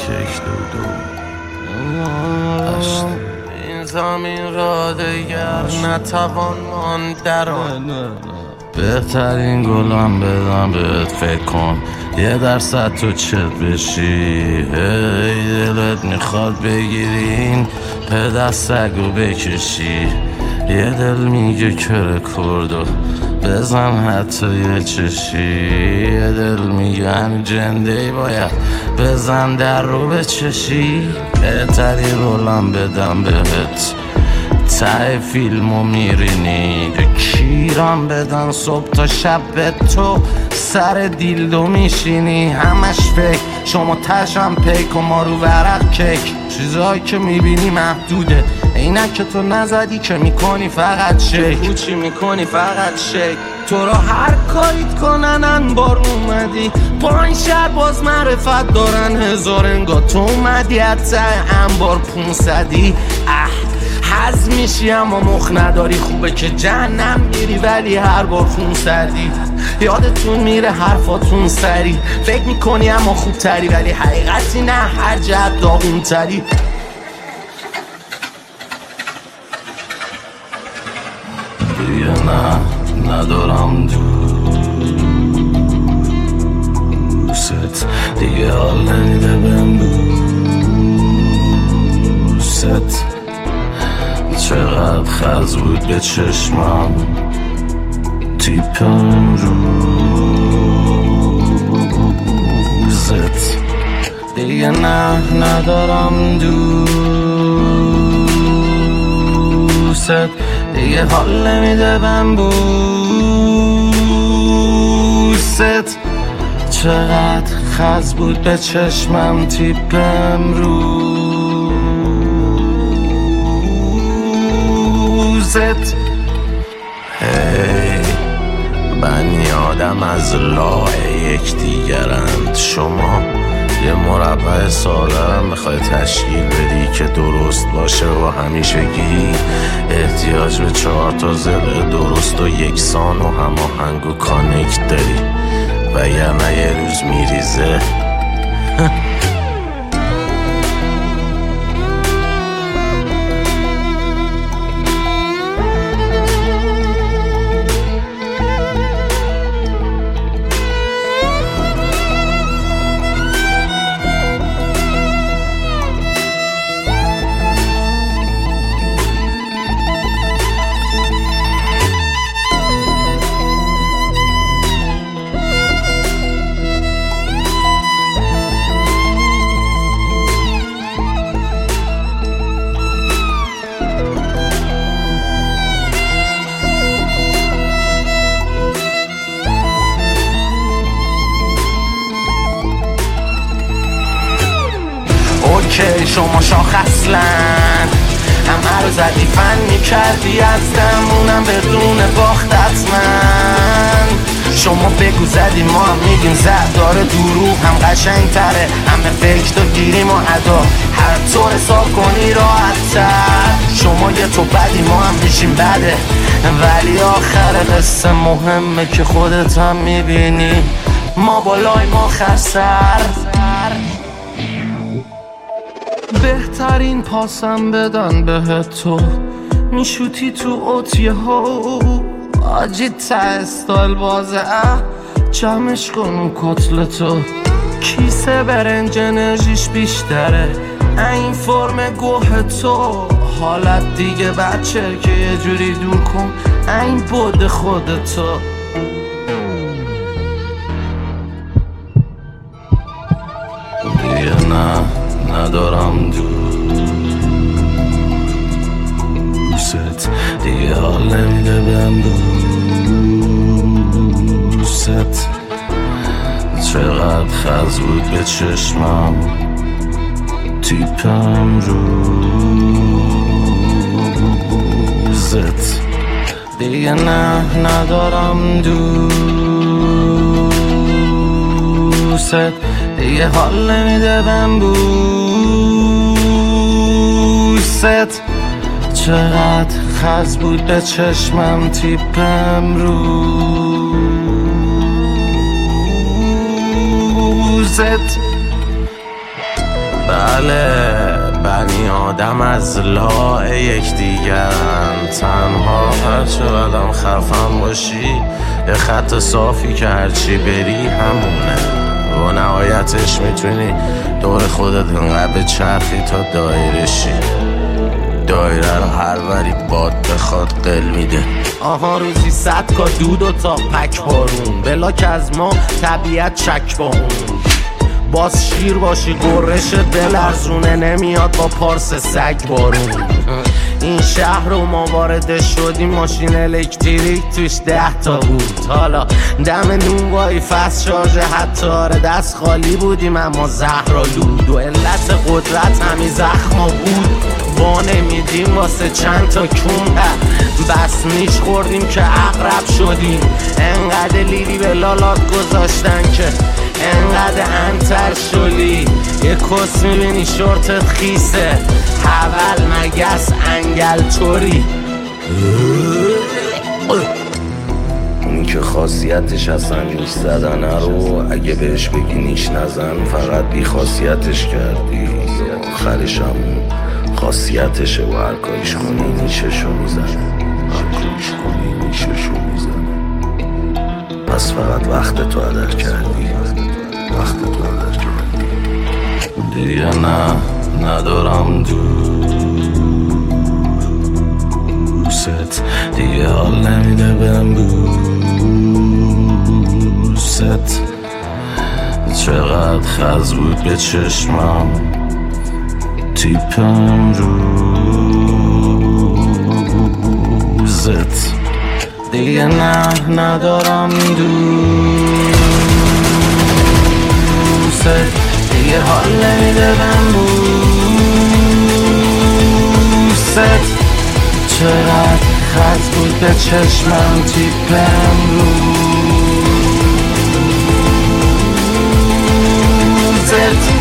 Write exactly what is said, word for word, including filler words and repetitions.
کیک دو دو این زمین را دیگر نتوان ماند در آن. بهترین گلم بدم بهت فکر کن یه درصد تو چت بشی. هی دلت میخواد بگیرین پدر سگو بکشی. یه دل میگه کره کردو بزن حتی یه چشی. یه دل میگه همین جنده باید بزن در رو بچشی. بهتری رولم بدم بهت ته فیلمو میرینی. کیرم بدن صبح تا شب به تو سر دیلدو میشینی. همش فکر شما تشم پیک و ما رو ورق کیک. چیزایی که میبینی محدوده اینک که تو نزدی که میکنی فقط شک. کوچی میکنی فقط شک. تو را هر کاریت کنن انبار اومدی. پایین شهر باز معرفت دارن هزار انگار تو اومدی حتی انبار پونصدی. اه حز میشی اما مخ نداری. خوبه که جهنم میری ولی هر بار خون سردی. یادتون میره حرفاتون سری. فکر میکنی اما خوب تری ولی حقیقتی نه هر جهت داغون تری. دیگه نه ندارم دوست. دیگه حال نمیده بهم دوست. چقدر خز بود به چشمم تیپم روزت. دیگه نه ندارم دوست. دیگه حال نمیده بهم بوست. چقدر خز بود به چشمم تیپم روزت. هی بنی آدم از لاه یک دیگرند. شما یه مربع ساده میخوای تشکیل بدی که درست باشه و همیشگی. احتیاج به چهار تا زل درست و یکسان و هماهنگ و کانکت داری وگرنه یه روز میریزه. اوکی شما شاخ اصلن همه رو زدی فن میکردی از دمونم بدون باخت حتمن. شما بگو زدی ما هم میگیم زد داره دروغ هم قشنگ تره. همه فکر تو گیریم و ادا هر طور حساب کنی راحت تر. شما یه تو بدی ما هم میشیم بده ولی آخر قصه مهمه که خودت هم میبینی ما بالای ما خسر. بهترین پاسم بدن بهت تو میشوتی تو اوتیه ها. آجی تا استایل بازه اه جمعش کن اون کتلتو. کیسه برنج انرژیش بیشتره این فرم گوه تو. حالت دیگه بچه که یه جوری دور کن این بود خودتو. دیگه نه ندارم دوست. دیگه حال نمیده بهم دوست. چقدر خز بود به چشمم تیپم روزت. دیگه نه ندارم دوست. دیگه حال نمیده بهم بوست. چقدر خز بود به چشمم تیپم روزت. بله بنی آدم از لاع یکدیگرن، تنها هرچه قدم خفم باشی یه خط صافی که هرچی بری همونه و نهایتش میتونی دور خودت انقدر به چرخی تا دایره شی، دایره رو هر وری باد بخواد قل میده. آها روزی صد کا دود و تا پک بارون، بلا که از ما طبیعت چک با اون، باز شیر باشی گرش بلرزونه، نمیاد با پارس سگ بارون. این شهر رو ما وارد شدیم ماشین الکتریک توش ده تا بود، حالا دم نون وای فست شارژه حتی آره دست خالی بودیم اما زهرآلود و علت قدرت همین زخما بود. با نمیدیم واسه چند تا کون بس میش خوردیم که اقرب شدیم، انقدر لیلی به لالات گذاشتن که انقدر انتر شدی. یه کس میبینی شورتت خیسه حول مگس انگل توری، اون که خاصیتش اصلا نیش زدنه رو اگه بهش بگی نیش نزن فقط بی خاصیتش کردی، آخرش هم خاصیتشه و هر کاریش کنی نیششو میزنه، هر کاریش کنی نیششو میزنه. پس فقط وقت تو هدر کردی، وقت تو هدر کردی. دیگه نه ندارم دوست، دیگه حال نمیده بهم بوست. چقدر خز بود به چشمم تیپم روزت، دیگه نه ندارم دوست، دیگه حال نمیده بهم بوست. چقدر خط بود به چشمم تیپم روزت.